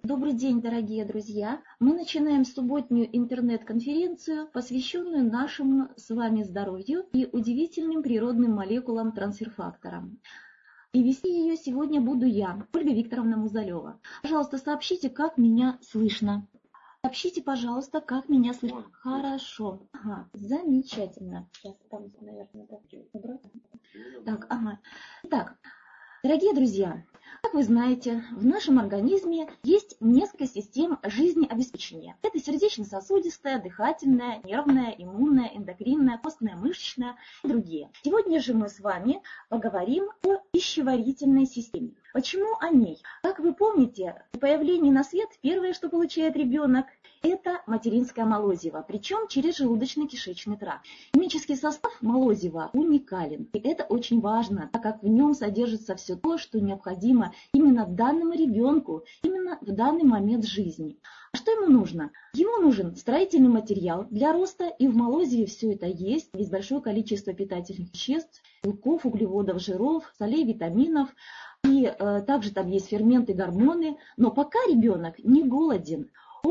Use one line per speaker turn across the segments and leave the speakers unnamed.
Добрый день, дорогие друзья! Мы начинаем субботнюю интернет-конференцию, посвященную нашему с вами здоровью и удивительным природным молекулам-трансфер-факторам. И вести ее сегодня буду я, Ольга Викторовна Музалева. Пожалуйста, сообщите, как меня слышно. Сообщите, пожалуйста, как меня слышно. Хорошо. Ага, замечательно. Сейчас там, наверное, убрать. Так, ага. Итак, дорогие друзья, как вы знаете, в нашем организме есть несколько систем жизнеобеспечения. Это сердечно-сосудистая, дыхательная, нервная, иммунная, эндокринная, костная, мышечная и другие. Сегодня же мы с вами поговорим о пищеварительной системе. Почему о ней? Как вы помните, при появлении на свет первое, что получает ребенок, это материнское молозиво, причем через желудочно-кишечный тракт. Химический состав молозива уникален, и это очень важно, так как в нем содержится все то, что необходимо именно данному ребенку, именно в данный момент жизни. А что ему нужно? Ему нужен строительный материал для роста, и в молозиве все это есть. Есть большое количество питательных веществ, белков, углеводов, жиров, солей, витаминов. И также там есть ферменты, гормоны. Но пока ребенок не голоден,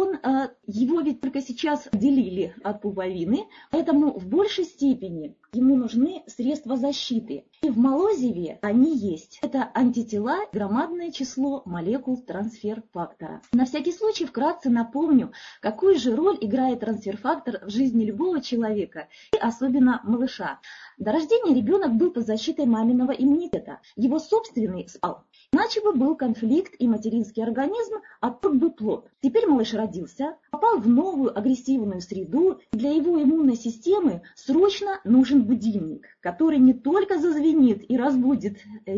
его ведь только сейчас отделили от пуповины, поэтому в большей степени ему нужны средства защиты. И в молозиве они есть. Это антитела, громадное число молекул трансфер-фактора. На всякий случай вкратце напомню, какую же роль играет трансфер-фактор в жизни любого человека, и особенно малыша. До рождения ребенок был под защитой маминого иммунитета. Его собственный спал. Иначе бы был конфликт, и материнский организм отток бы плод. Теперь малыш родился, попал в новую агрессивную среду. Для его иммунной системы срочно нужен будильник, который не только зазвенит и разбудит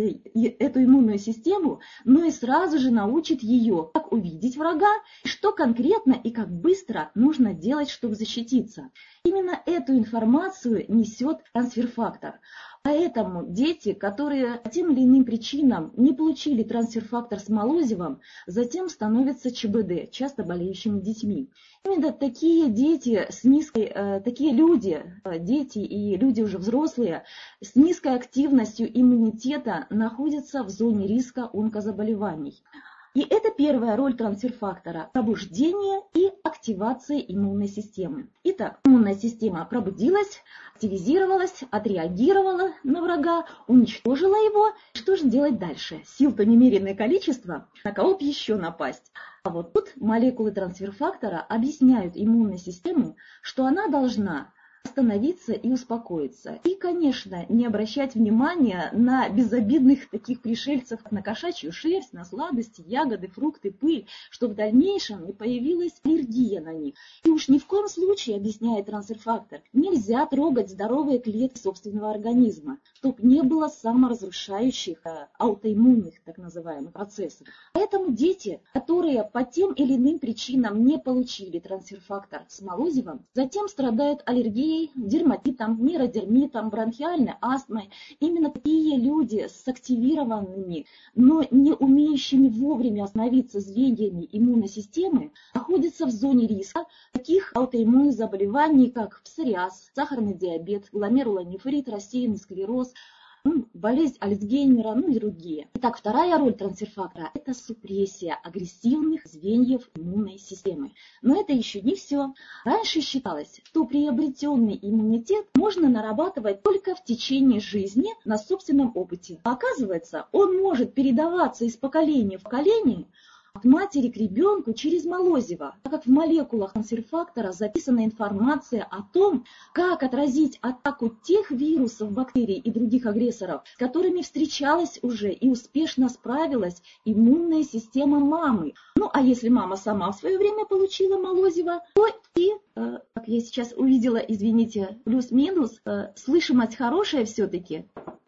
эту иммунную систему, но и сразу же научит ее, как увидеть врага, что конкретно и как быстро нужно делать, чтобы защититься. Именно эту информацию несет трансфер-фактор. Поэтому дети, которые по тем или иным причинам не получили трансфер-фактор с молозивом, затем становятся ЧБД, часто болеющими детьми. Именно такие дети такие люди, дети и люди уже взрослые, с низкой активностью иммунитета находятся в зоне риска онкозаболеваний. И это первая роль трансфер-фактора – пробуждение и активация иммунной системы. Итак, иммунная система пробудилась, активизировалась, отреагировала на врага, уничтожила его. Что же делать дальше? Сил-то немереное количество, на кого бы еще напасть? А вот тут молекулы трансфер-фактора объясняют иммунной системе, что она должна остановиться и успокоиться. И, конечно, не обращать внимания на безобидных таких пришельцев, как на кошачью шерсть, на сладости, ягоды, фрукты, пыль, чтобы в дальнейшем не появилась аллергия на них. И уж ни в коем случае, объясняет трансфер-фактор, нельзя трогать здоровые клетки собственного организма, чтобы не было саморазрушающих аутоиммунных, так называемых, процессов. Поэтому дети, которые по тем или иным причинам не получили трансфер-фактор с молозивом, затем страдают аллергией, дерматитом, нейродермитом, бронхиальной астмой. Именно такие люди с активированными, но не умеющими вовремя остановиться звеньями иммунной системы находятся в зоне риска таких аутоиммунных заболеваний, как псориаз, сахарный диабет, гломерулонефрит, рассеянный склероз, болезнь Альцгеймера, и другие. Итак, вторая роль трансфер-фактора – это супрессия агрессивных звеньев иммунной системы. Но это еще не все. Раньше считалось, что приобретенный иммунитет можно нарабатывать только в течение жизни на собственном опыте. А оказывается, он может передаваться из поколения в поколение, от матери к ребенку через молозиво, так как в молекулах трансфер-фактора записана информация о том, как отразить атаку тех вирусов, бактерий и других агрессоров, с которыми встречалась уже и успешно справилась иммунная система мамы. А если мама сама в свое время получила молозиво, то и, как я сейчас увидела, извините, плюс-минус, слышимость хорошая все-таки.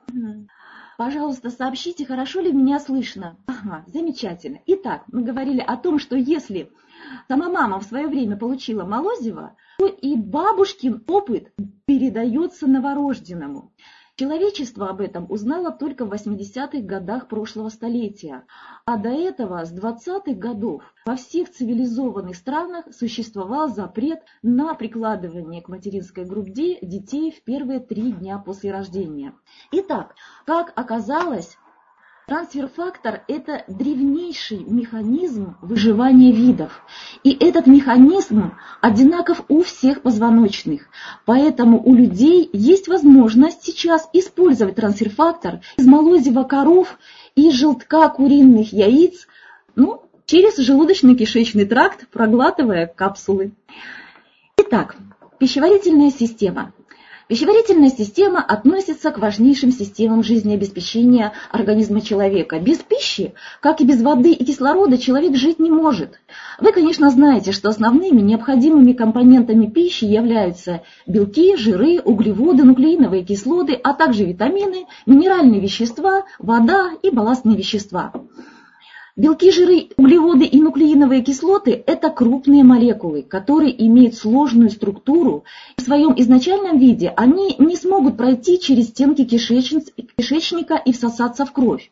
Пожалуйста, сообщите, хорошо ли меня слышно. Ага, замечательно. Итак, мы говорили о том, что если сама мама в свое время получила молозиво, то и бабушкин опыт передается новорожденному. Человечество об этом узнало только в 80-х годах прошлого столетия, а до этого, с 20-х годов, во всех цивилизованных странах существовал запрет на прикладывание к материнской груди детей в первые 3 дня после рождения. Итак, как оказалось, Трансфер-фактор – это древнейший механизм выживания видов. И этот механизм одинаков у всех позвоночных. Поэтому у людей есть возможность сейчас использовать трансфер-фактор из молозива коров и желтка куриных яиц, через желудочно-кишечный тракт, проглатывая капсулы. Итак, пищеварительная система. Пищеварительная система относится к важнейшим системам жизнеобеспечения организма человека. Без пищи, как и без воды и кислорода, человек жить не может. Вы, конечно, знаете, что основными необходимыми компонентами пищи являются белки, жиры, углеводы, нуклеиновые кислоты, а также витамины, минеральные вещества, вода и балластные вещества. Белки, жиры, углеводы и нуклеиновые кислоты – это крупные молекулы, которые имеют сложную структуру. В своем изначальном виде они не смогут пройти через стенки кишечника и всосаться в кровь.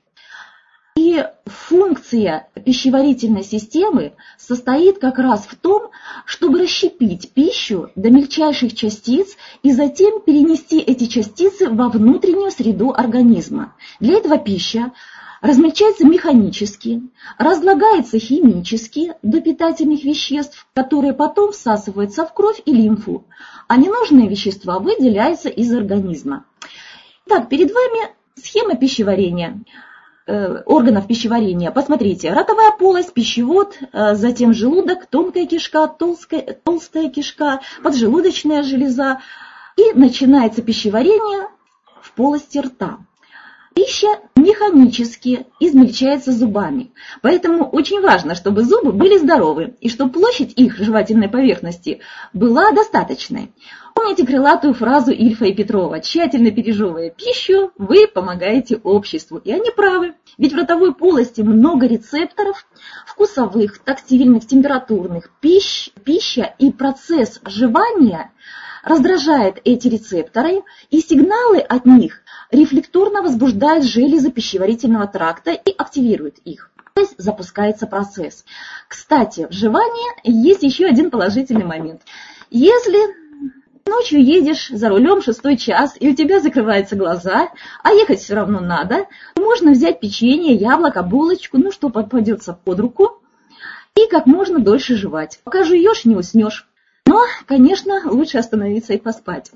И функция пищеварительной системы состоит как раз в том, чтобы расщепить пищу до мельчайших частиц и затем перенести эти частицы во внутреннюю среду организма. Для этого пища размельчается механически, разлагается химически до питательных веществ, которые потом всасываются в кровь и лимфу, а ненужные вещества выделяются из организма. Так, перед вами схема пищеварения, органов пищеварения. Посмотрите, ротовая полость, пищевод, затем желудок, тонкая кишка, толстая кишка, поджелудочная железа. И начинается пищеварение в полости рта. Пища механически измельчается зубами, поэтому очень важно, чтобы зубы были здоровы и чтобы площадь их жевательной поверхности была достаточной. Помните крылатую фразу Ильфа и Петрова: «Тщательно пережевывая пищу, вы помогаете обществу». И они правы, ведь в ротовой полости много рецепторов вкусовых, тактильных, температурных. Пища и процесс жевания раздражает эти рецепторы, и сигналы от них рефлекторно возбуждают железы пищеварительного тракта и активируют их. То есть запускается процесс. Кстати, в жевании есть еще один положительный момент. Если ночью едешь за рулем 6-й час, и у тебя закрываются глаза, а ехать все равно надо, можно взять печенье, яблоко, булочку, что попадется под руку, и как можно дольше жевать. Пока жуешь, не уснешь. Но, конечно, лучше остановиться и поспать.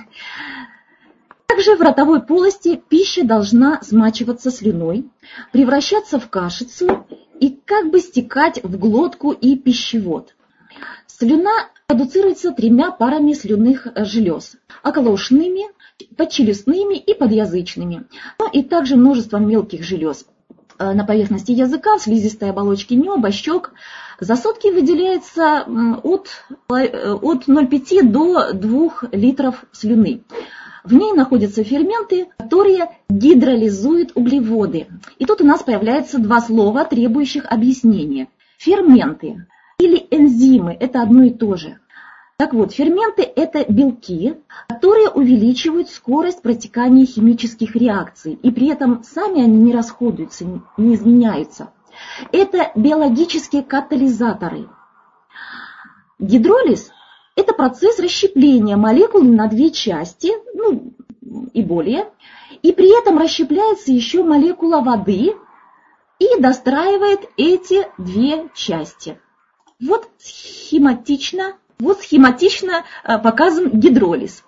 Также в ротовой полости пища должна смачиваться слюной, превращаться в кашицу и как бы стекать в глотку и пищевод. Слюна продуцируется 3 парами слюнных желез – околоушными, подчелюстными и подъязычными, и также множеством мелких желез. На поверхности языка, в слизистой оболочке неба, щек за сутки выделяется от 0,5 до 2 литров слюны. В ней находятся ферменты, которые гидролизуют углеводы. И тут у нас появляются 2 слова, требующих объяснения. Ферменты или энзимы – это одно и то же. Так вот, ферменты – это белки, которые увеличивают скорость протекания химических реакций, и при этом сами они не расходуются, не изменяются. Это биологические катализаторы. Гидролиз – это процесс расщепления молекул на 2 части, и более, и при этом расщепляется еще молекула воды и достраивает эти 2 части. Вот схематично показан гидролиз.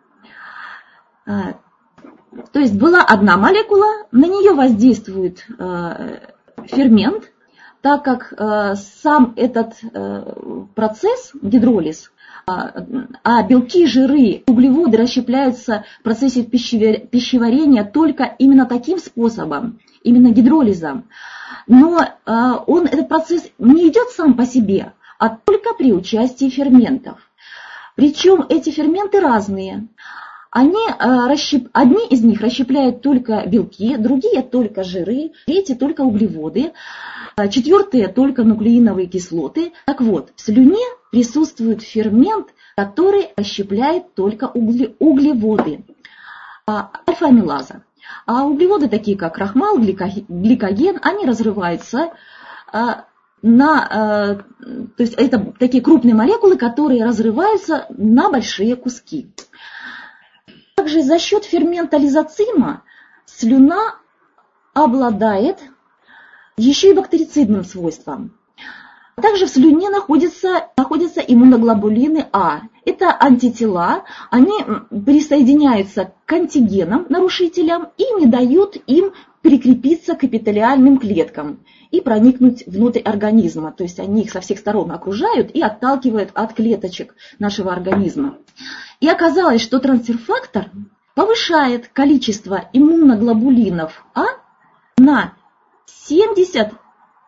То есть была одна молекула, на нее воздействует фермент, так как сам этот процесс, гидролиз, а белки, жиры, углеводы расщепляются в процессе пищеварения только именно таким способом, именно гидролизом. Но этот процесс не идет сам по себе, а только при участии ферментов. Причем эти ферменты разные. Одни из них расщепляют только белки, другие только жиры, третьи только углеводы, 4 только нуклеиновые кислоты. Так вот, в слюне присутствует фермент, который расщепляет только углеводы, альфа-амилаза. А углеводы, такие как крахмал, гликоген, они разрываются то есть это такие крупные молекулы, которые разрываются на большие куски. Также за счет фермента лизоцима слюна обладает еще и бактерицидным свойством. Также в слюне находятся иммуноглобулины А. Это антитела, они присоединяются к антигенам, нарушителям, и не дают им прикрепиться к эпителиальным клеткам и проникнуть внутрь организма. То есть они их со всех сторон окружают и отталкивают от клеточек нашего организма. И оказалось, что трансфер-фактор повышает количество иммуноглобулинов А на 73%.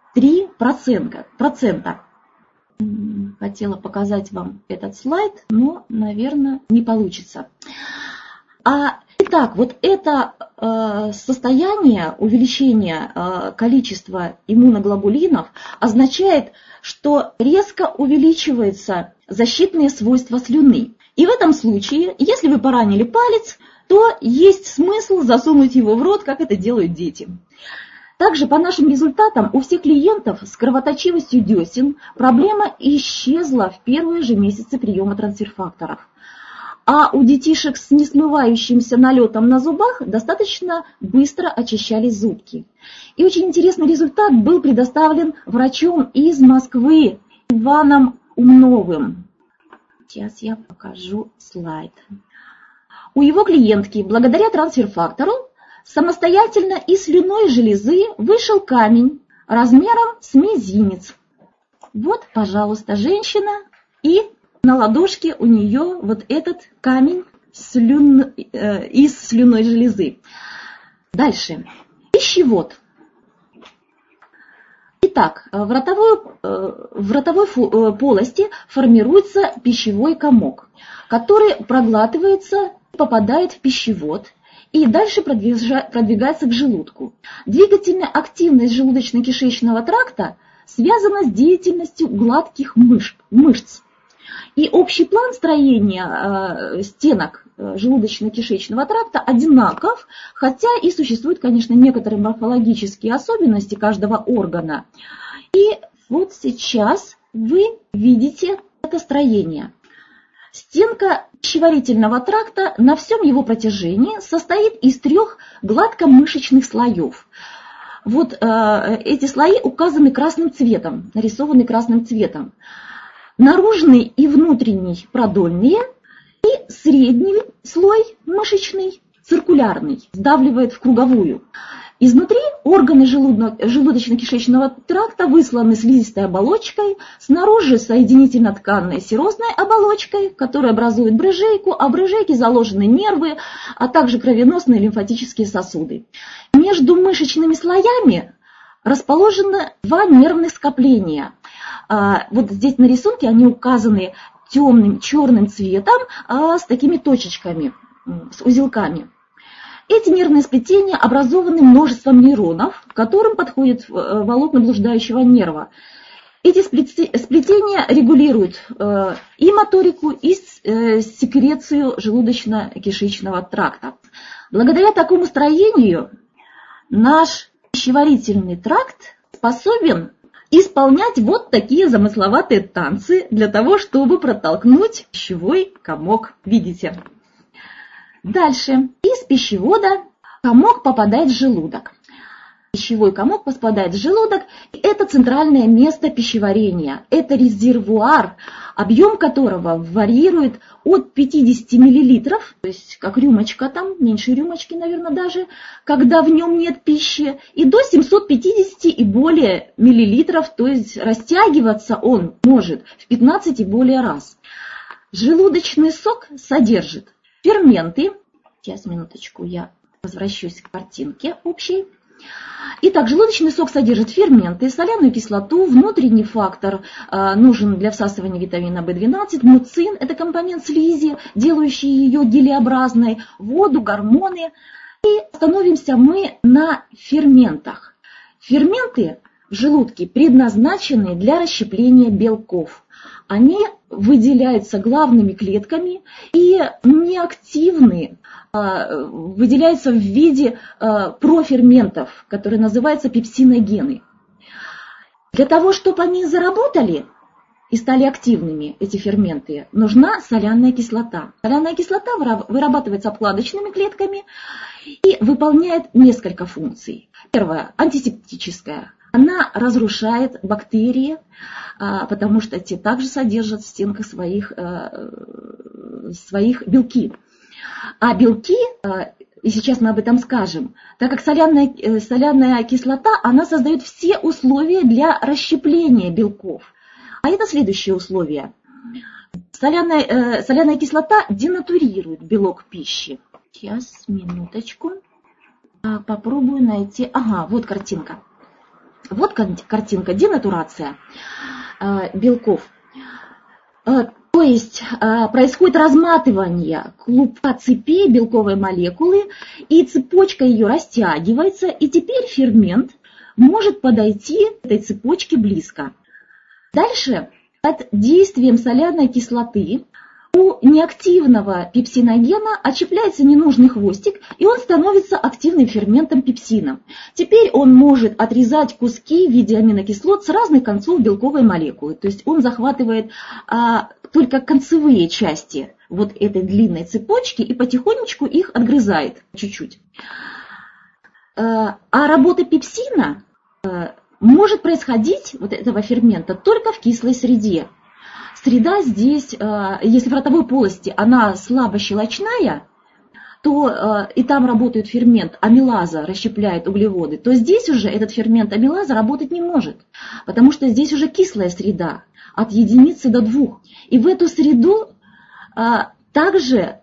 Хотела показать вам этот слайд, но, наверное, не получится. Итак, вот это состояние увеличения количества иммуноглобулинов означает, что резко увеличиваются защитные свойства слюны. И в этом случае, если вы поранили палец, то есть смысл засунуть его в рот, как это делают дети. Также по нашим результатам у всех клиентов с кровоточивостью десен проблема исчезла в первые же месяцы приема трансфер-факторов. А у детишек с несмывающимся налетом на зубах достаточно быстро очищались зубки. И очень интересный результат был предоставлен врачом из Москвы Иваном Умновым. Сейчас я покажу слайд. У его клиентки благодаря трансфер-фактору самостоятельно из слюнной железы вышел камень размером с мизинец. Вот, пожалуйста, женщина, и на ладошке у нее вот этот камень из слюнной железы. Дальше. Пищевод. Итак, в ротовой полости формируется пищевой комок, который проглатывается, попадает в пищевод и дальше продвигается к желудку. Двигательная активность желудочно-кишечного тракта связана с деятельностью гладких мышц. И общий план строения стенок желудочно-кишечного тракта одинаков, хотя и существуют, конечно, некоторые морфологические особенности каждого органа. И вот сейчас вы видите это строение. Стенка пищеварительного тракта на всем его протяжении состоит из 3 гладкомышечных слоев. Вот эти слои указаны красным цветом, нарисованы красным цветом. Наружный и внутренний продольные, и средний слой мышечный, циркулярный, сдавливает в круговую. Изнутри органы желудочно-кишечного тракта высланы слизистой оболочкой, снаружи соединительно-тканной серозной оболочкой, которая образует брыжейку, а в брыжейке заложены нервы, а также кровеносные лимфатические сосуды. Между мышечными слоями расположены 2 нервных скопления. Вот здесь на рисунке они указаны темным черным цветом с такими точечками, с узелками. Эти нервные сплетения образованы множеством нейронов, к которым подходят волокна блуждающего нерва. Эти сплетения регулируют и моторику, и секрецию желудочно-кишечного тракта. Благодаря такому строению наш пищеварительный тракт способен исполнять вот такие замысловатые танцы для того, чтобы протолкнуть пищевой комок. Видите? Дальше. Из пищевода комок попадает в желудок. Пищевой комок попадает в желудок. Это центральное место пищеварения. Это резервуар, объем которого варьирует от 50 мл, то есть как рюмочка там, меньше рюмочки, наверное, даже, когда в нем нет пищи, и до 750 и более миллилитров, то есть растягиваться он может в 15 и более раз. Желудочный сок содержит ферменты. Сейчас, минуточку, я возвращусь к картинке общей. Итак, желудочный сок содержит ферменты, соляную кислоту, внутренний фактор нужен для всасывания витамина В12, муцин – это компонент слизи, делающий ее гелеобразной, воду, гормоны. И остановимся мы на ферментах. Ферменты в желудке предназначены для расщепления белков. Они выделяются главными клетками и неактивны, выделяются в виде проферментов, которые называются пепсиногены. Для того, чтобы они заработали, и стали активными эти ферменты, нужна соляная кислота. Соляная кислота вырабатывается обкладочными клетками и выполняет несколько функций. Первое, антисептическая. Она разрушает бактерии, потому что те также содержат в стенках своих белки. А белки, и сейчас мы об этом скажем, так как соляная кислота, она создает все условия для расщепления белков. А это следующее условие. Соляная кислота денатурирует белок пищи. Сейчас, минуточку. Попробую найти. Ага, вот картинка. Вот картинка, денатурация белков. То есть происходит разматывание клубка цепи белковой молекулы, и цепочка ее растягивается, и теперь фермент может подойти к этой цепочке близко. Дальше под действием соляной кислоты у неактивного пепсиногена отщепляется ненужный хвостик, и он становится активным ферментом пепсина. Теперь он может отрезать куски в виде аминокислот с разных концов белковой молекулы. То есть он захватывает только концевые части вот этой длинной цепочки и потихонечку их отгрызает чуть-чуть. А работа пепсина может происходить, вот этого фермента, только в кислой среде. Среда здесь, если в ротовой полости она слабо щелочная, то и там работает фермент амилаза, расщепляет углеводы, то здесь уже этот фермент амилаза работать не может, потому что здесь уже кислая среда, от единицы до 2. И в эту среду также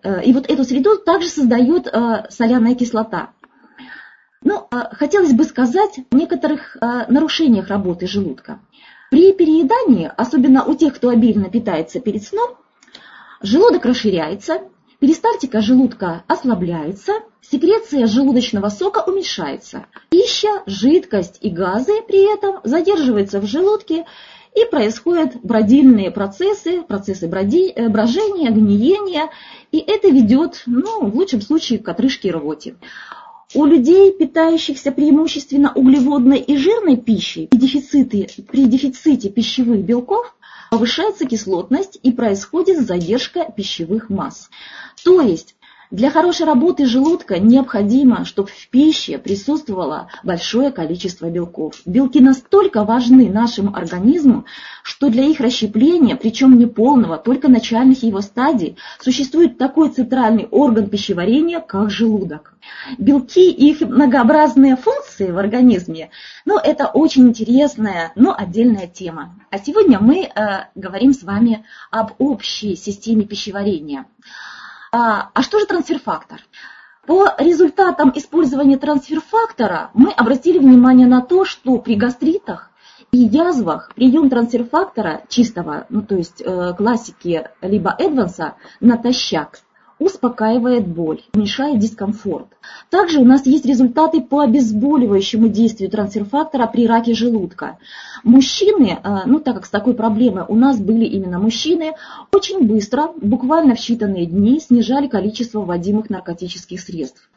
создает соляная кислота. Ну, хотелось бы сказать о некоторых нарушениях работы желудка. При переедании, особенно у тех, кто обильно питается перед сном, желудок расширяется, перистальтика желудка ослабляется, секреция желудочного сока уменьшается. Пища, жидкость и газы при этом задерживаются в желудке, и происходят бродильные процессы брожения, гниения, и это ведет, в лучшем случае, к отрыжке и рвоте. У людей, питающихся преимущественно углеводной и жирной пищей, при дефиците пищевых белков повышается кислотность и происходит задержка пищевых масс. То есть для хорошей работы желудка необходимо, чтобы в пище присутствовало большое количество белков. Белки настолько важны нашему организму, что для их расщепления, причем не полного, только начальных его стадий, существует такой центральный орган пищеварения, как желудок. Белки и их многообразные функции в организме, это очень интересная, но отдельная тема. А сегодня мы говорим с вами об общей системе пищеварения. А что же трансфер-фактор? По результатам использования трансфер-фактора мы обратили внимание на то, что при гастритах и язвах прием трансфер-фактора чистого, то есть классики либо Эдванса, натощак, успокаивает боль, уменьшает дискомфорт. Также у нас есть результаты по обезболивающему действию трансфер-фактора при раке желудка. Мужчины, так как с такой проблемой у нас были именно мужчины, очень быстро, буквально в считанные дни, снижали количество вводимых наркотических средств.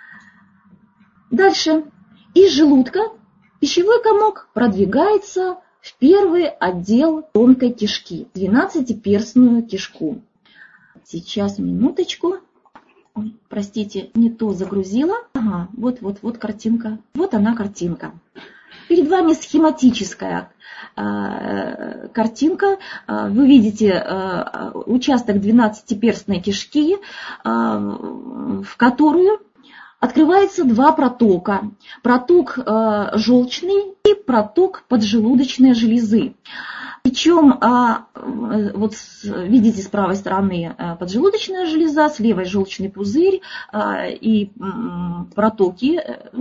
Дальше. Из желудка пищевой комок продвигается в первый отдел тонкой кишки, 12-перстную кишку. Сейчас, минуточку. Ой, простите, не то загрузила. Ага, вот картинка. Вот она картинка. Перед вами схематическая картинка. Вы видите участок 12-перстной кишки, в которую открывается два протока. Проток желчный и проток поджелудочной железы. Причем, видите, с правой стороны поджелудочная железа, с левой желчный пузырь и протоки.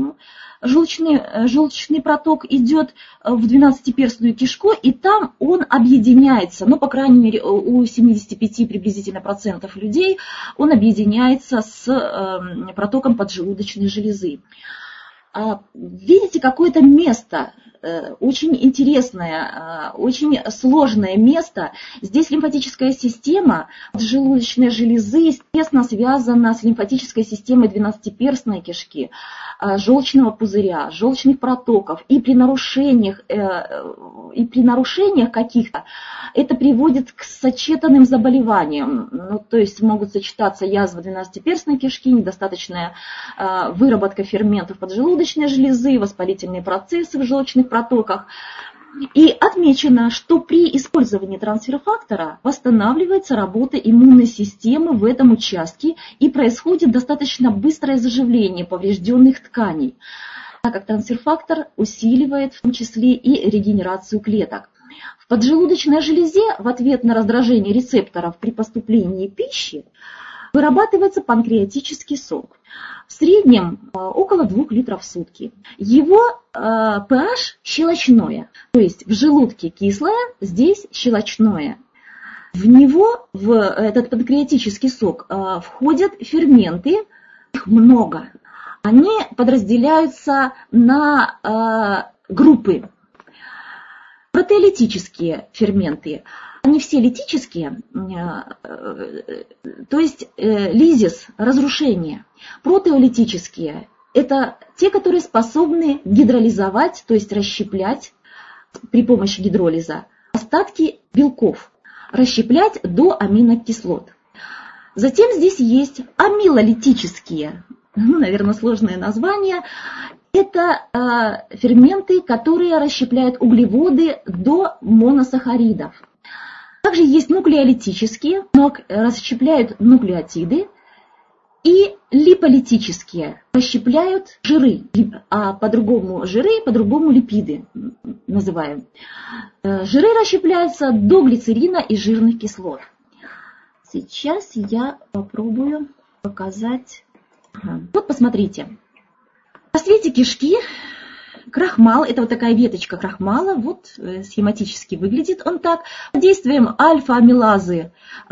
Желчный проток идет в 12-перстную кишку, и там он объединяется, по крайней мере, у 75 приблизительно процентов людей он объединяется с протоком поджелудочной железы. Видите, какое-то место, очень интересное, очень сложное место. Здесь лимфатическая система желудочной железы тесно связана с лимфатической системой 12-перстной кишки, желчного пузыря, желчных протоков. И при нарушениях каких-то это приводит к сочетанным заболеваниям. Ну, то есть могут сочетаться язва двенадцатиперстной кишки, недостаточная выработка ферментов поджелудочной железы, воспалительные процессы в желчных протоках. И отмечено, что при использовании трансфер-фактора восстанавливается работа иммунной системы в этом участке и происходит достаточно быстрое заживление поврежденных тканей, так как трансфер-фактор усиливает в том числе и регенерацию клеток. В поджелудочной железе в ответ на раздражение рецепторов при поступлении пищи вырабатывается панкреатический сок. В среднем около 2 литров в сутки. Его pH щелочное, то есть в желудке кислое, здесь щелочное. В него, в этот панкреатический сок, входят ферменты, их много. Они подразделяются на группы. Протеолитические ферменты. Они все литические, то есть лизис, разрушение. Протеолитические – это те, которые способны гидролизовать, то есть расщеплять при помощи гидролиза остатки белков, расщеплять до аминокислот. Затем здесь есть амилолитические, наверное, сложное название. Это ферменты, которые расщепляют углеводы до моносахаридов. Также есть нуклеолитические, но расщепляют нуклеотиды, и липолитические, расщепляют жиры, а по-другому жиры, по-другому липиды называем. Жиры расщепляются до глицерина и жирных кислот. Сейчас я попробую показать. Вот посмотрите. В просвете кишки крахмал, это вот такая веточка крахмала, вот схематически выглядит он так. Под действием альфа-амилазы,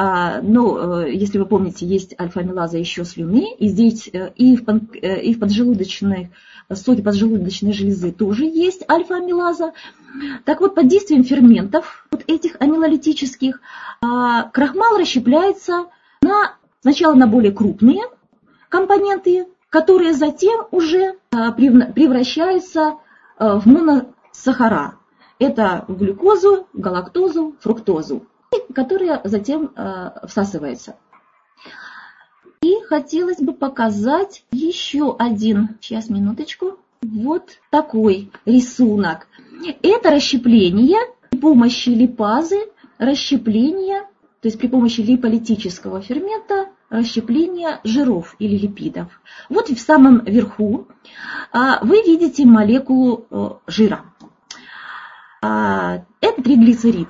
если вы помните, есть альфа-амилаза еще слюны, и здесь и в поджелудочной, соке поджелудочной железы тоже есть альфа-амилаза. Так вот, под действием ферментов, вот этих амилолитических, крахмал расщепляется сначала на более крупные компоненты, которые затем уже превращаются в моносахара. Это в глюкозу, галактозу, фруктозу, которые затем всасываются. И хотелось бы показать еще один, сейчас, минуточку, вот такой рисунок. Это расщепление при помощи липазы, расщепление, то есть при помощи липолитического фермента, расщепление жиров или липидов. Вот в самом верху вы видите молекулу жира. Это триглицерид.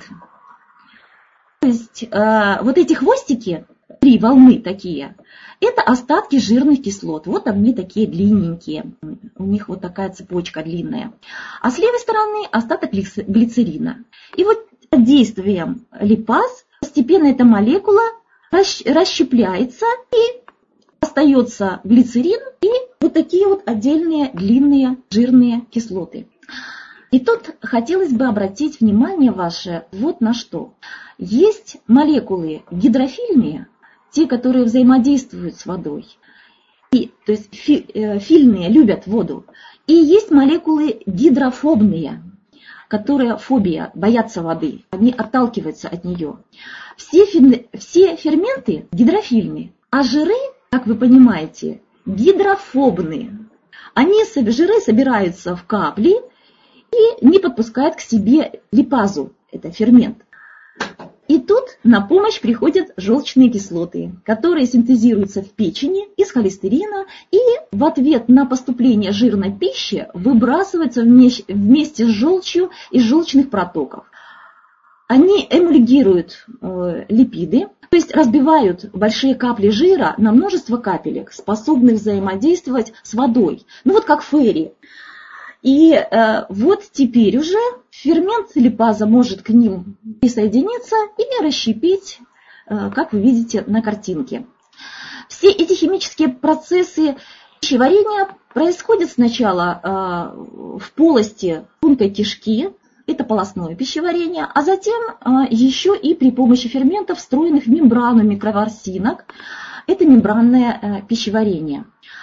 То есть вот эти хвостики, 3 волны такие, это остатки жирных кислот. Вот они такие длинненькие. У них вот такая цепочка длинная. А с левой стороны остаток глицерина. И вот под действием липаз постепенно эта молекула расщепляется, и остается глицерин и вот такие вот отдельные длинные жирные кислоты. И тут хотелось бы обратить внимание ваше вот на что. Есть молекулы гидрофильные, те, которые взаимодействуют с водой, то есть фильные, любят воду. И есть молекулы гидрофобные, которые фобия, боятся воды, они отталкиваются от нее. Все ферменты гидрофильные, а жиры, как вы понимаете, гидрофобные. Жиры собираются в капли и не подпускают к себе липазу, это фермент. И тут на помощь приходят желчные кислоты, которые синтезируются в печени из холестерина и в ответ на поступление жирной пищи выбрасываются вместе с желчью из желчных протоков. Они эмульгируют липиды, то есть разбивают большие капли жира на множество капелек, способных взаимодействовать с водой. Ну вот как ферри. И вот теперь уже фермент липаза может к ним присоединиться и расщепить, как вы видите на картинке. Все эти химические процессы пищеварения происходят сначала в полости тонкой кишки, это полостное пищеварение, а затем еще и при помощи ферментов, встроенных в мембрану микроворсинок, это мембранное пищеварение.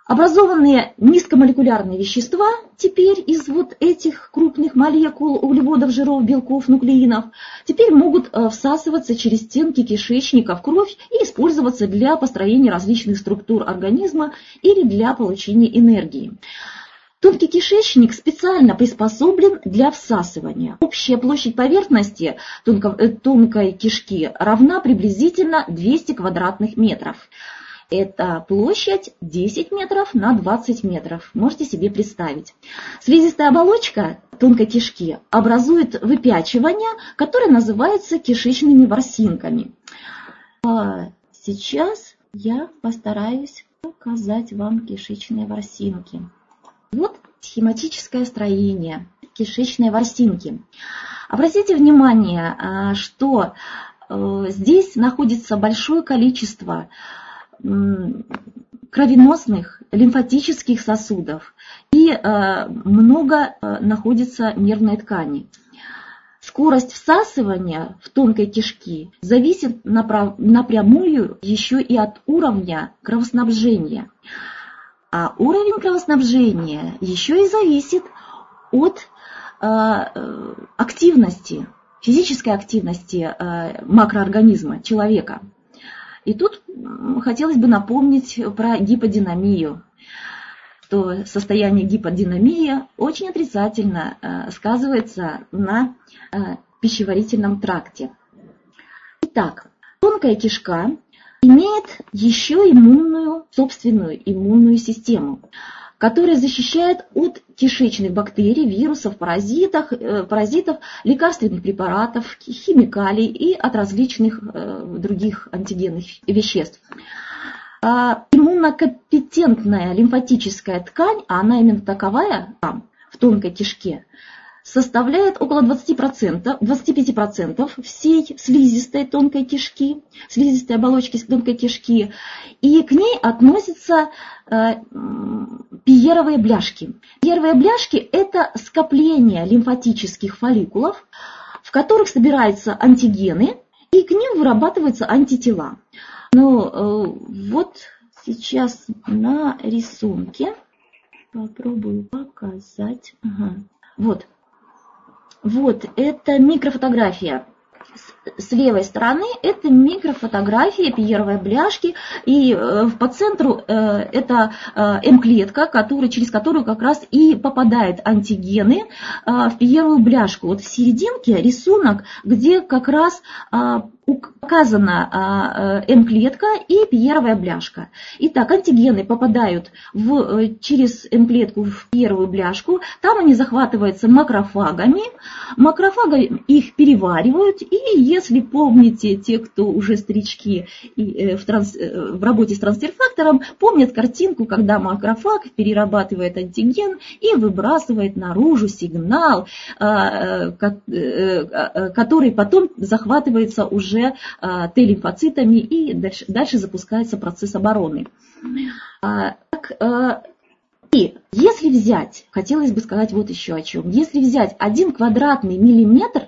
Образованные низкомолекулярные вещества теперь из вот этих крупных молекул углеводов, жиров, белков, нуклеинов теперь могут всасываться через стенки кишечника в кровь и использоваться для построения различных структур организма или для получения энергии. Тонкий кишечник специально приспособлен для всасывания. Общая площадь поверхности тонкой кишки равна приблизительно 200 квадратных метров. Это площадь 10 метров на 20 метров. Можете себе представить. Слизистая оболочка тонкой кишки образует выпячивание, которое называется кишечными ворсинками. Сейчас я постараюсь показать вам кишечные ворсинки. Вот схематическое строение кишечной ворсинки. Обратите внимание, что здесь находится большое количество кровеносных, лимфатических сосудов и много находится нервной ткани. Скорость всасывания в тонкой кишке зависит напрямую еще и от уровня кровоснабжения. А уровень кровоснабжения еще и зависит от активности, физической активности макроорганизма человека. И тут хотелось бы напомнить про гиподинамию, что состояние гиподинамии очень отрицательно сказывается на пищеварительном тракте. Итак, тонкая кишка имеет еще собственную иммунную систему, которая защищает от кишечных бактерий, вирусов, паразитов, лекарственных препаратов, химикалий и от различных других антигенных веществ. Иммунокомпетентная лимфатическая ткань, а она именно таковая там, в тонкой кишке, составляет около 25% всей слизистой тонкой кишки, слизистой оболочки тонкой кишки, и к ней относятся пиеровые бляшки. Пиеровые бляшки – это скопление лимфатических фолликулов, в которых собираются антигены, и к ним вырабатываются антитела. Ну, вот сейчас на рисунке попробую показать. Ага. Вот, это микрофотография. С левой стороны это микрофотография пиеровой бляшки, и по центру это М-клетка, через которую как раз и попадают антигены в пиеровую бляшку. Вот в серединке рисунок, где как раз показана М-клетка и пиеровая бляшка. Итак, антигены попадают через М-клетку в пиеровую бляшку, там они захватываются макрофагами, макрофаги их переваривают, и если помните, те, кто уже старички в работе с трансферфактором, помнят картинку, когда макрофаг перерабатывает антиген и выбрасывает наружу сигнал, который потом захватывается уже Т-лимфоцитами, и дальше запускается процесс обороны. И если взять, хотелось бы сказать вот еще о чем, если взять 1 квадратный миллиметр,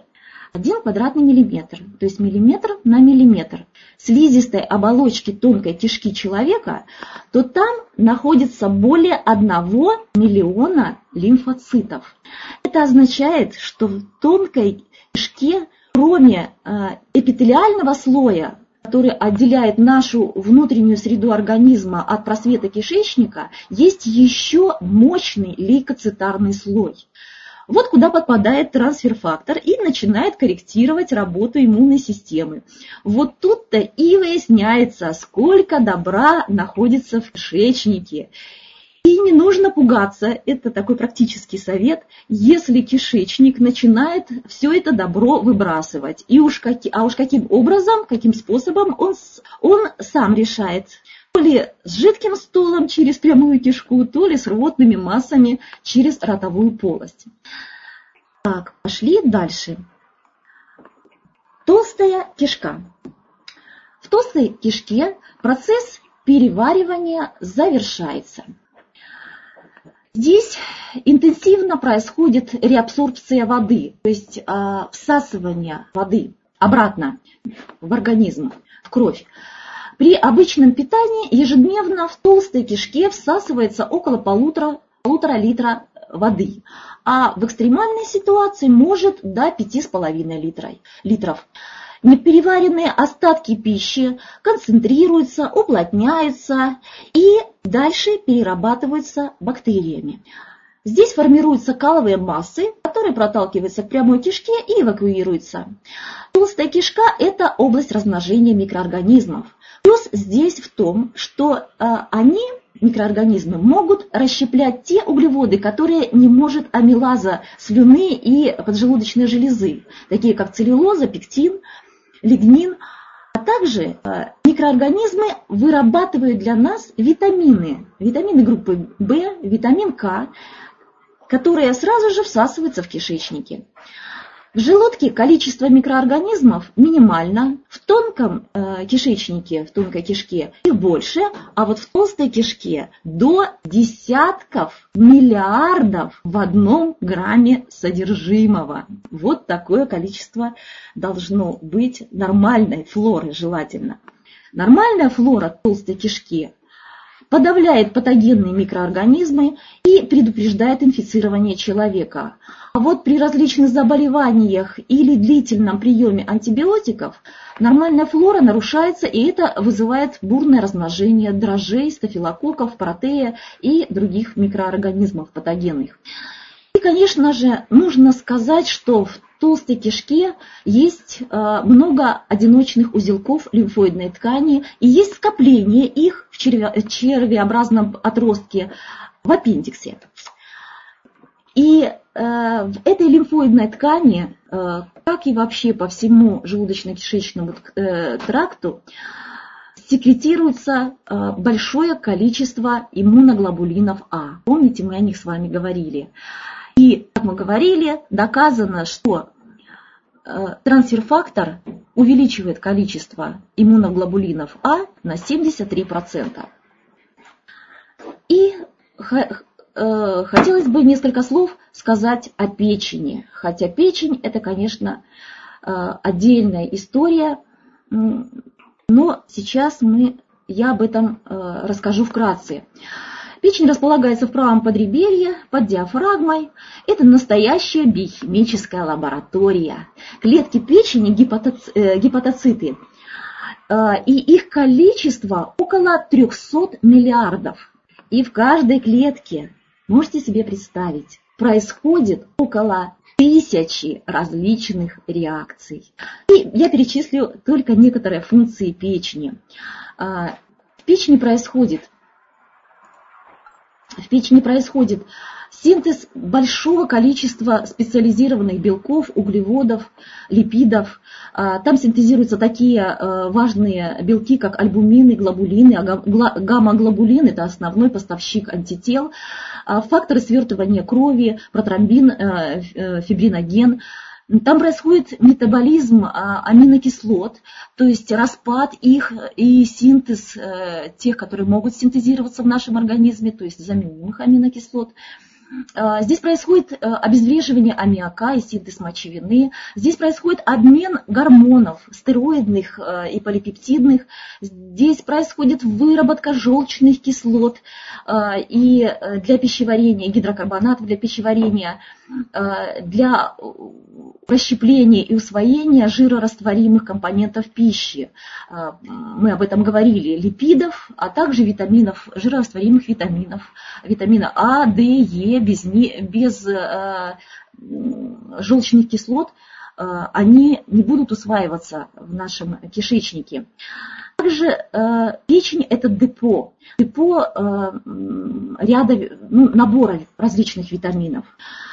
то есть миллиметр на миллиметр слизистой оболочки тонкой кишки человека, то там находится более 1 миллиона лимфоцитов. Это означает, что в тонкой кишке, кроме эпителиального слоя, который отделяет нашу внутреннюю среду организма от просвета кишечника, есть еще мощный лейкоцитарный слой. Вот куда попадает трансферфактор и начинает корректировать работу иммунной системы. Вот тут-то и выясняется, сколько добра находится в кишечнике. И не нужно пугаться, это такой практический совет, если кишечник начинает все это добро выбрасывать. А уж каким образом, каким способом он сам решает. То ли с жидким стулом через прямую кишку, то ли с рвотными массами через ротовую полость. Так, пошли дальше. Толстая кишка. В толстой кишке процесс переваривания завершается. Здесь интенсивно происходит реабсорбция воды, то есть всасывание воды обратно в организм, в кровь. При обычном питании ежедневно в толстой кишке всасывается около полутора литра воды, а в экстремальной ситуации может до 5,5 литров. Непереваренные остатки пищи концентрируются, уплотняются и дальше перерабатываются бактериями. Здесь формируются каловые массы, которые проталкиваются к прямой кишке и эвакуируются. Толстая кишка – это область размножения микроорганизмов. Плюс здесь в том, что микроорганизмы, могут расщеплять те углеводы, которые не может амилаза слюны и поджелудочной железы, такие как целлюлоза, пектин, лигнин. А также микроорганизмы вырабатывают для нас витамины группы В, витамин К, которые сразу же всасываются в кишечнике. В желудке количество микроорганизмов минимально, в тонком кишечнике, в тонкой кишке их больше, а вот в толстой кишке до десятков миллиардов в 1 грамме содержимого. Вот такое количество должно быть нормальной флоры желательно. Нормальная флора толстой кишки подавляет патогенные микроорганизмы и предупреждает инфицирование человека. А вот при различных заболеваниях или длительном приеме антибиотиков нормальная флора нарушается, и это вызывает бурное размножение дрожжей, стафилококков, протея и других микроорганизмов патогенных. И, конечно же, нужно сказать, что в толстой кишке есть много одиночных узелков лимфоидной ткани, и есть скопление их в червеобразном отростке в аппендиксе. И в этой лимфоидной ткани, как и вообще по всему желудочно-кишечному тракту, секретируется большое количество иммуноглобулинов А. Помните, мы о них с вами говорили. И, как мы говорили, доказано, что трансфер-фактор увеличивает количество иммуноглобулинов А на 73%. И хотелось бы несколько слов сказать о печени. Хотя печень – это, конечно, отдельная история, но сейчас я об этом расскажу вкратце. Печень располагается в правом подреберье под диафрагмой. Это настоящая биохимическая лаборатория. Клетки печени – гепатоциты, и их количество около 300 миллиардов. И в каждой клетке, можете себе представить, происходит около 1000 различных реакций. И я перечислю только некоторые функции печени. В печени происходит синтез большого количества специализированных белков, углеводов, липидов. Там синтезируются такие важные белки, как альбумины, глобулины. Гамма-глобулин – это основной поставщик антител. Факторы свертывания крови, протромбин, фибриноген. Там происходит метаболизм аминокислот, то есть распад их и синтез тех, которые могут синтезироваться в нашем организме, то есть заменимых аминокислот. Здесь происходит обезвреживание аммиака и синтез мочевины. Здесь происходит обмен гормонов, стероидных и полипептидных. Здесь происходит выработка желчных кислот и для пищеварения, гидрокарбонатов для пищеварения, для расщепления и усвоения жирорастворимых компонентов пищи. Мы об этом говорили, липидов, а также витаминов, жирорастворимых витаминов, витамина А, Д, Е, без желчных кислот они не будут усваиваться в нашем кишечнике. Также печень – это депо набора различных витаминов.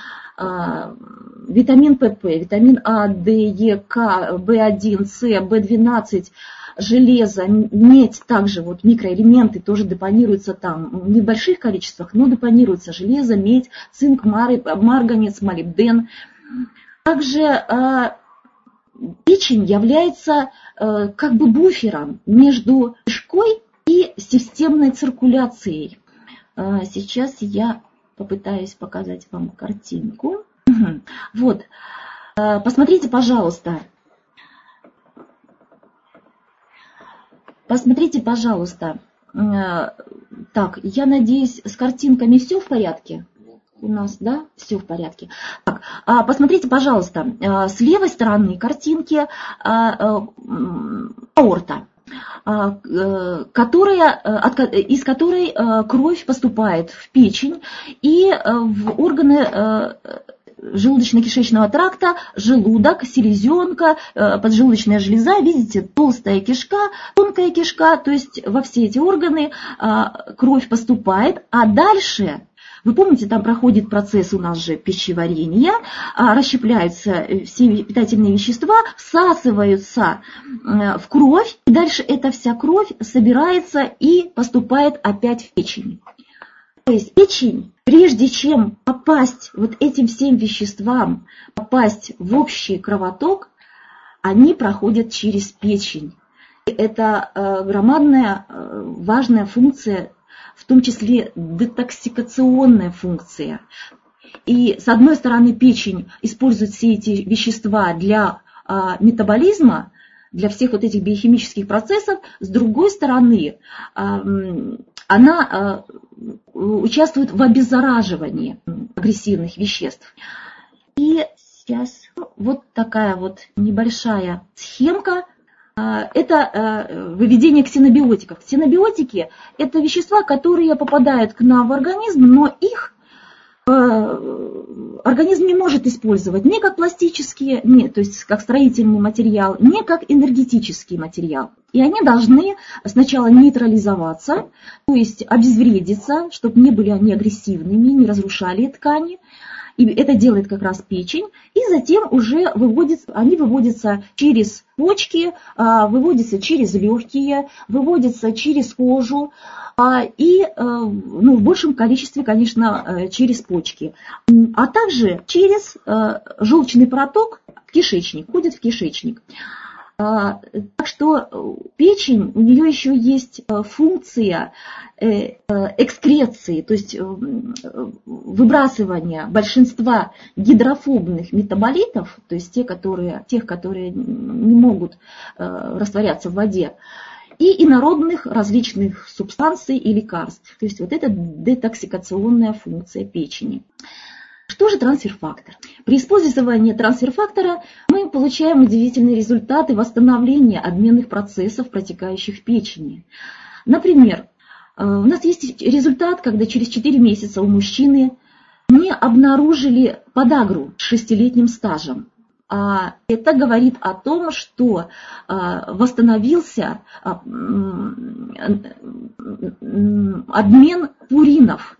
Витамин ПП, витамин А, Д, Е, К, В1, С, В12, железо, медь, также вот микроэлементы тоже депонируются там в небольших количествах, но депонируются железо, медь, цинк, марганец, молибден. Также печень является как бы буфером между кишкой и системной циркуляцией. Сейчас я попытаюсь показать вам картинку. Вот, посмотрите, пожалуйста. Посмотрите, пожалуйста. Так, я надеюсь, с картинками все в порядке? У нас, да, все в порядке. Так, посмотрите, пожалуйста, с левой стороны картинки аорта, из которой кровь поступает в печень и в органы желудочно-кишечного тракта, желудок, селезенка, поджелудочная железа, видите, толстая кишка, тонкая кишка, то есть во все эти органы кровь поступает, а дальше, вы помните, там проходит процесс у нас же пищеварения, расщепляются все питательные вещества, всасываются в кровь, и дальше эта вся кровь собирается и поступает опять в печень. То есть печень, прежде чем попасть вот этим всем веществам, попасть в общий кровоток, они проходят через печень. Это громадная, важная функция, в том числе детоксикационная функция. И с одной стороны печень использует все эти вещества для метаболизма, для всех вот этих биохимических процессов, с другой стороны она участвует в обеззараживании агрессивных веществ. И сейчас вот такая вот небольшая схемка. Это выведение ксенобиотиков. Ксенобиотики – это вещества, которые попадают к нам в организм, но их организм не может использовать ни как пластические, то есть как строительный материал, ни как энергетический материал. И они должны сначала нейтрализоваться, то есть обезвредиться, чтобы не были они агрессивными, не разрушали ткани. И это делает как раз печень, и затем уже они выводятся через почки, выводятся через легкие, выводятся через кожу, и в большем количестве, конечно, через почки, а также через желчный проток в кишечник, ходит в кишечник. Так что печень, у нее еще есть функция экскреции, то есть выбрасывания большинства гидрофобных метаболитов, то есть тех, которые не могут растворяться в воде, и инородных различных субстанций и лекарств. То есть вот это детоксикационная функция печени. Что же трансфер-фактор? При использовании трансфер-фактора мы получаем удивительные результаты восстановления обменных процессов, протекающих в печени. Например, у нас есть результат, когда через 4 месяца у мужчины не обнаружили подагру с 6-летним стажем. Это говорит о том, что восстановился обмен пуринов.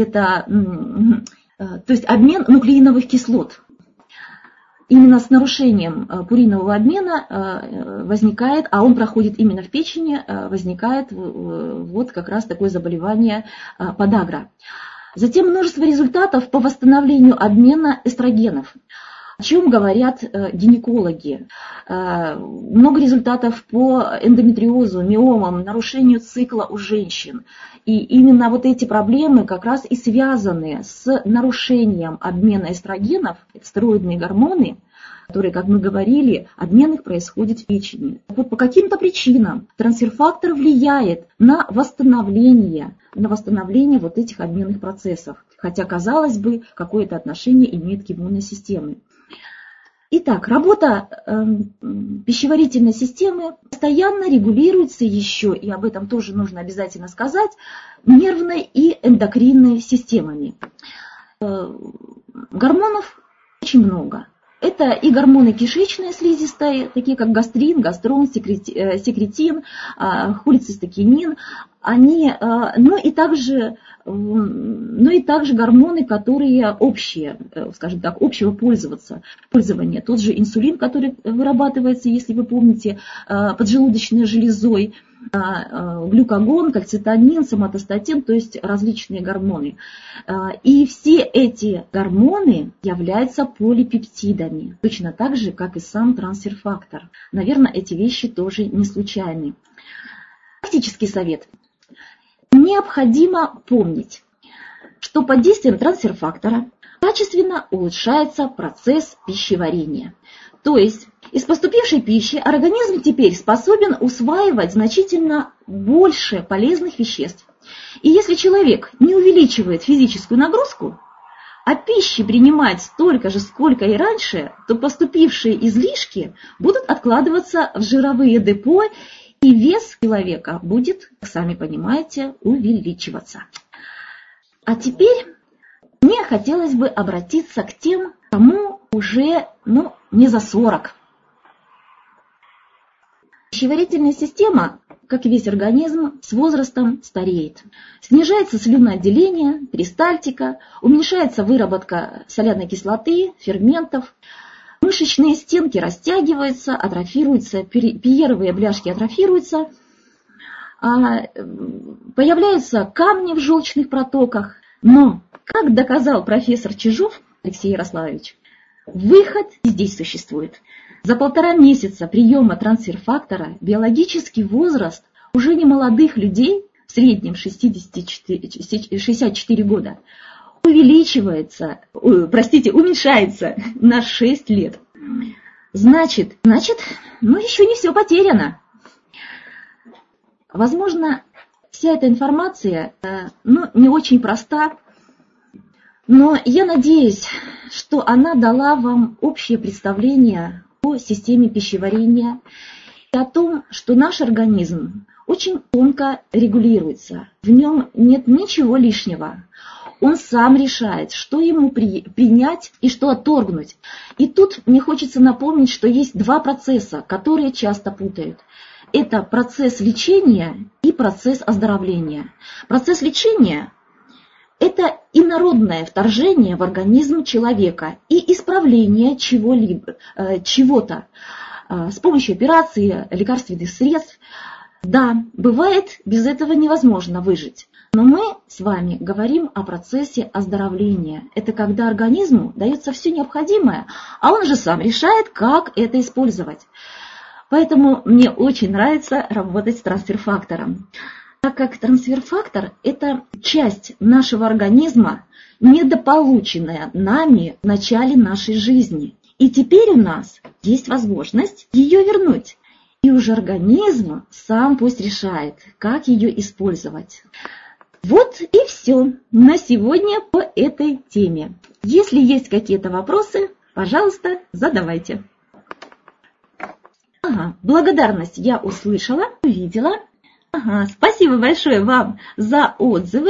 То есть обмен нуклеиновых кислот. Именно с нарушением пуринового обмена возникает, а он проходит именно в печени, возникает вот как раз такое заболевание подагра. Затем множество результатов по восстановлению обмена эстрогенов. О чем говорят гинекологи? Много результатов по эндометриозу, миомам, нарушению цикла у женщин. И именно вот эти проблемы как раз и связаны с нарушением обмена эстрогенов, это стероидные гормоны, которые, как мы говорили, обмен их происходит в печени. Вот по каким-то причинам трансфер-фактор влияет на восстановление вот этих обменных процессов, хотя, казалось бы, какое-то отношение имеет к иммунной системе. Итак, работа пищеварительной системы постоянно регулируется еще, и об этом тоже нужно обязательно сказать, нервной и эндокринной системами. Гормонов очень много. Это и гормоны кишечной слизистой, такие как гастрин, гастрон, секретин, холецистокинин, но и также гормоны, которые общие, скажем так, общего пользования. Тот же инсулин, который вырабатывается, если вы помните, поджелудочной железой, глюкагон, кальцитонин, соматостатин, то есть различные гормоны. И все эти гормоны являются полипептидами, точно так же, как и сам трансфер-фактор. Наверное, эти вещи тоже не случайны. Практический совет. Необходимо помнить, что под действием трансфер-фактора качественно улучшается процесс пищеварения. То есть из поступившей пищи организм теперь способен усваивать значительно больше полезных веществ. И если человек не увеличивает физическую нагрузку, а пищи принимать столько же, сколько и раньше, то поступившие излишки будут откладываться в жировые депо, и вес человека будет, как сами понимаете, увеличиваться. А теперь мне хотелось бы обратиться к тем, кому уже не за 40. Пищеварительная система, как и весь организм, с возрастом стареет. Снижается слюноотделение, перистальтика, уменьшается выработка соляной кислоты, ферментов, мышечные стенки растягиваются, атрофируются, пиеровые бляшки атрофируются, появляются камни в желчных протоках. Но, как доказал профессор Чижов Алексей Ярославович, выход здесь существует. За 1,5 месяца приема трансфер-фактора биологический возраст уже немолодых людей, в среднем 64 года, уменьшается на 6 лет. Значит, еще не все потеряно. Возможно, вся эта информация не очень проста, но я надеюсь, что она дала вам общее представление о системе пищеварения и о том, что наш организм очень тонко регулируется. В нем нет ничего лишнего. Он сам решает, что ему принять и что отторгнуть. И тут мне хочется напомнить, что есть 2 процесса, которые часто путают. Это процесс лечения и процесс оздоровления. Процесс лечения – это инородное вторжение в организм человека и исправление чего-то с помощью операции, лекарственных средств. Да, бывает, без этого невозможно выжить. Но мы с вами говорим о процессе оздоровления. Это когда организму дается все необходимое, а он же сам решает, как это использовать. Поэтому мне очень нравится работать с трансфер-фактором, так как трансфер-фактор – это часть нашего организма, недополученная нами в начале нашей жизни. И теперь у нас есть возможность ее вернуть. И уже организм сам пусть решает, как ее использовать. Вот и все на сегодня по этой теме. Если есть какие-то вопросы, пожалуйста, задавайте. Благодарность я услышала, увидела. Спасибо большое вам за отзывы.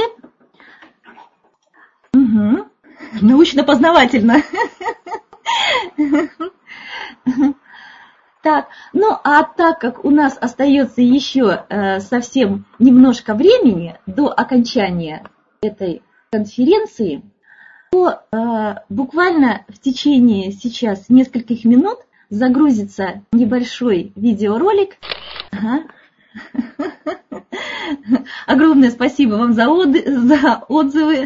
Научно-познавательно. Так, так как у нас остается еще совсем немножко времени до окончания этой конференции, то буквально в течение сейчас нескольких минут загрузится небольшой видеоролик. Огромное спасибо вам за отзывы.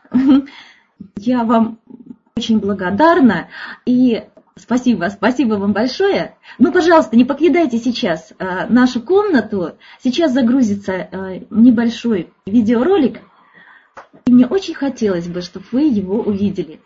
Я вам очень благодарна. И спасибо вам большое. Пожалуйста, не покидайте сейчас нашу комнату. Сейчас загрузится небольшой видеоролик. И мне очень хотелось бы, чтобы вы его увидели.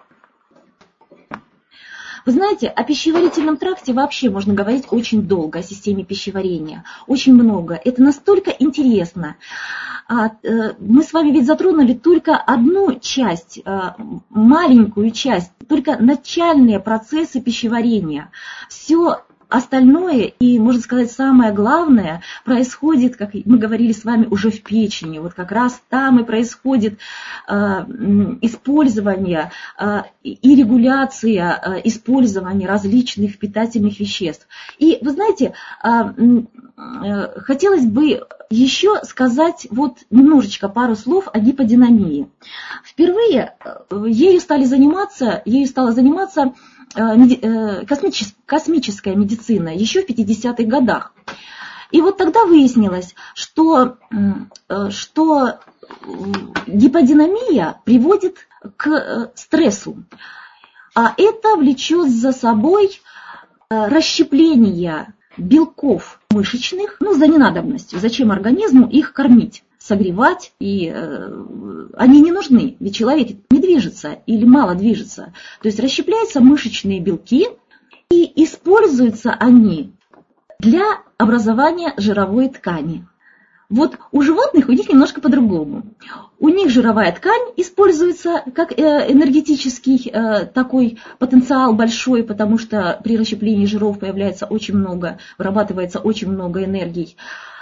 Вы знаете, о пищеварительном тракте вообще можно говорить очень долго, о системе пищеварения. Очень много. Это настолько интересно. Мы с вами ведь затронули только одну часть, маленькую часть, только начальные процессы пищеварения. Все остальное и, можно сказать, самое главное происходит, как мы говорили с вами, уже в печени. Вот как раз там и происходит использование и регуляция использования различных питательных веществ. И вы знаете, хотелось бы еще сказать немножечко пару слов о гиподинамии. Впервые ею стала заниматься космическая медицина еще в 50-х годах. И вот тогда выяснилось, что гиподинамия приводит к стрессу, а это влечет за собой расщепление белков мышечных, за ненадобностью. Зачем организму их кормить? согревать, и они не нужны, ведь человек не движется или мало движется. То есть расщепляются мышечные белки, и используются они для образования жировой ткани. Вот у животных у них немножко по-другому. У них жировая ткань используется как энергетический такой потенциал большой, потому что при расщеплении жиров появляется очень много, вырабатывается очень много энергии.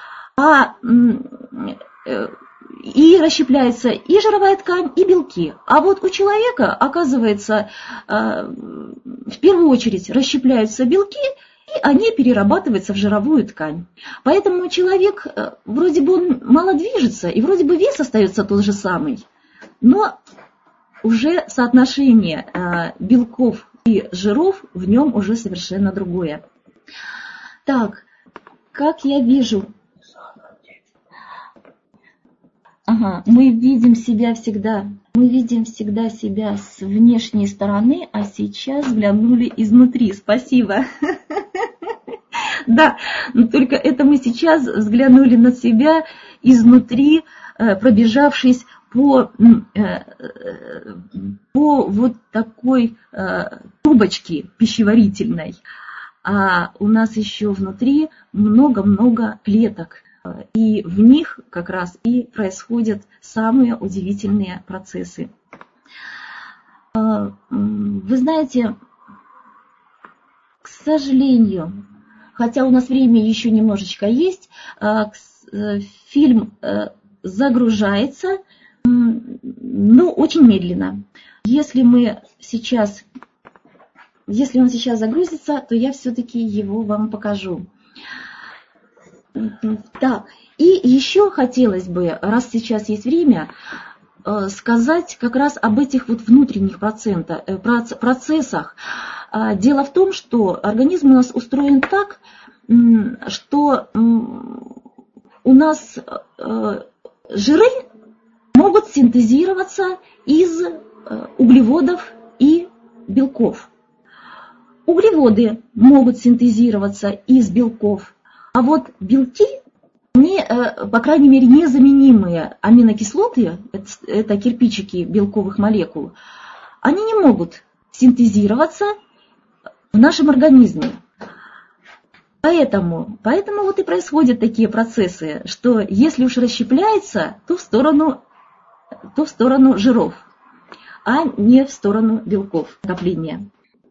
И расщепляется и жировая ткань, и белки. А вот у человека, оказывается, в первую очередь расщепляются белки, и они перерабатываются в жировую ткань. Поэтому человек, вроде бы он мало движется, и вроде бы вес остается тот же самый, но уже соотношение белков и жиров в нем уже совершенно другое. Так, как я вижу... мы видим всегда себя с внешней стороны, а сейчас взглянули изнутри. Спасибо. Да, но только это мы сейчас взглянули на себя изнутри, пробежавшись по вот такой трубочке пищеварительной. А у нас еще внутри много-много клеток. И в них как раз и происходят самые удивительные процессы. Вы знаете, к сожалению, хотя у нас время еще немножечко есть, фильм загружается, но очень медленно. Если он сейчас загрузится, то я все-таки его вам покажу. Так, и еще хотелось бы, раз сейчас есть время, сказать как раз об этих вот внутренних процессах. Дело в том, что организм у нас устроен так, что у нас жиры могут синтезироваться из углеводов и белков. Углеводы могут синтезироваться из белков. А вот белки, они, по крайней мере, незаменимые аминокислоты, это кирпичики белковых молекул, они не могут синтезироваться в нашем организме. Поэтому вот и происходят такие процессы, что если уж расщепляется, то в сторону жиров, а не в сторону белков накопления.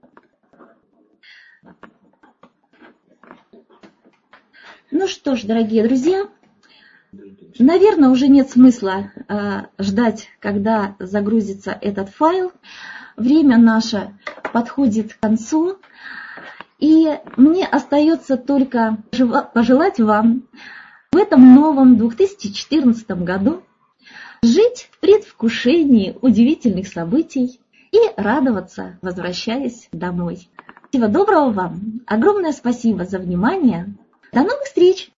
Ну что ж, дорогие друзья, наверное, уже нет смысла ждать, когда загрузится этот файл. Время наше подходит к концу, и мне остается только пожелать вам в этом новом 2014 году жить в предвкушении удивительных событий и радоваться, возвращаясь домой. Всего доброго вам, огромное спасибо за внимание. До новых встреч!